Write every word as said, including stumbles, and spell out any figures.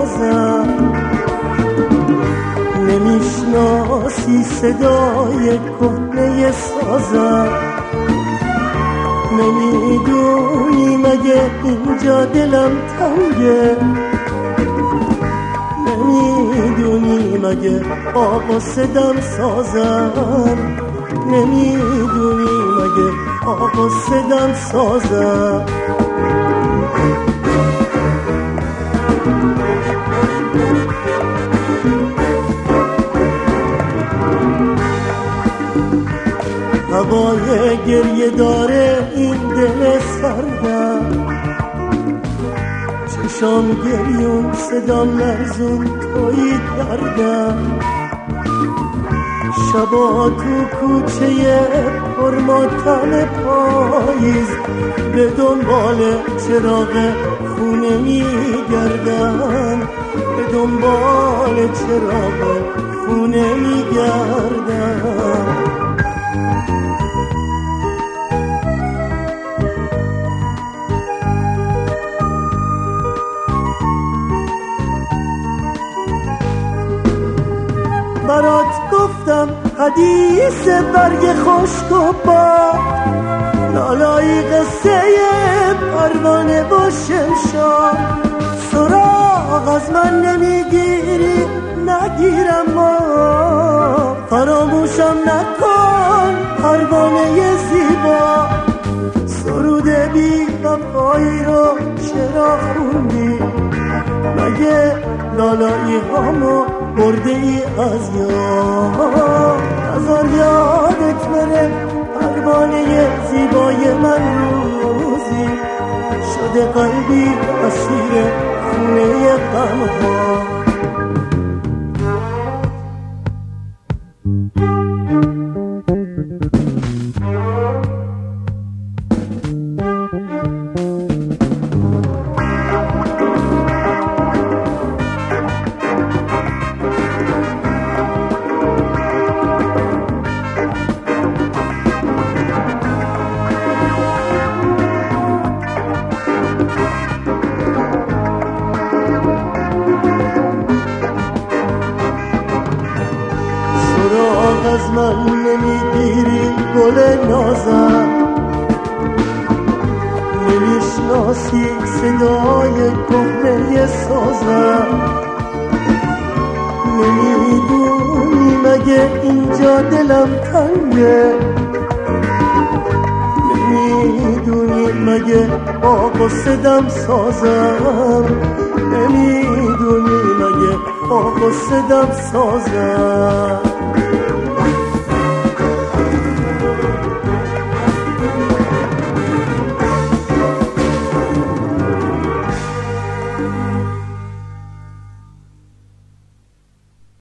سازم. نمیشناسی صدای کهنه سازم، نمیدونی مگه اینجا دلم تنگه، نمیدونی مگه آقا صدم سازم، نمیدونی مگه آقا صدم سازم. هوای گریه داره این دل سردم، چشام گریون صدام لرزون توی دردم. شبا تو کوچه پرماتم پاییز به دنبال چراغ خونه میگردم، به دنبال چراغ خونه میگردم. برات گفتم حدیث برگ خشک و باد، لالایی قصه پروانه و شمشاد. سراغ از من نمیگیری نگیرم ما، فراموشم نکن پروانه زیبا. سرود بی وفایی رو چرا خوندی؟ مگه لالایی هامو برده ای از یاد؟ نذار یادت بره پروانه زیبای من، روزی شده قلبی اسیر خونه غم‌ها. از من نمیگیری گل نازم، نمیشناسی صدای کهنه سازم، نمیدونی مگه اینجا دلم تنگه، نمیدونی مگه آقا صدم سازم، نمیدونی مگه آقا صدم سازم.